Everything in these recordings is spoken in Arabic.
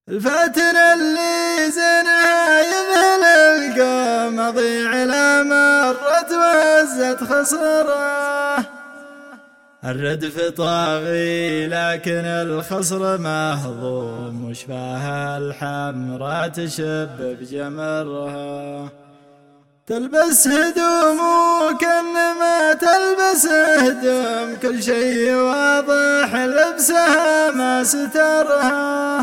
الفاتن اللي زينها يذهل القوم أضيع لا مرت وهزت خصره. الردف طاغي لكن الخصر مهضوم، وشفاها الحمرا تشب بجمرها. تلبس هدوم وكأنما تلبس هدوم، كل شيء واضح لبسها ما سترها.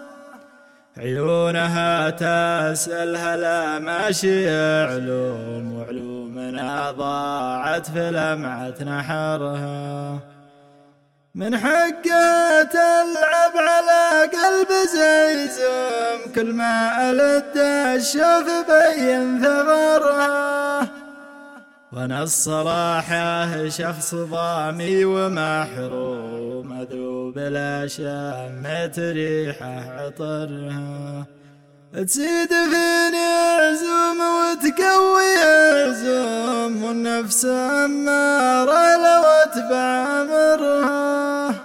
عيونها تسألها لا ماشي علوم، وعلومنا ضاعت في لمعة نحرها. من حقها تلعب على قلب زيزوم، كل ما ألد الشوف بين ثغرها. وانا الصراحة شخص ضامي ومحروم، اذوب لا شمت ريحه عطرها. تزيد فيني عزوم وتقوي عزوم، والنفس أمارة لو اتبع امرها.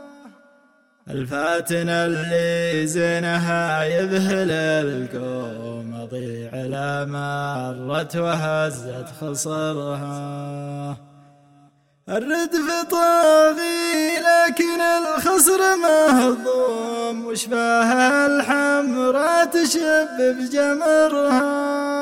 الفاتن اللي زينها يذهل القوم أضيع لا مرت وهزت خصرها. الردف طاغي لكن الخصر مهضوم، وشفاها الحمرا تشب بجمرها.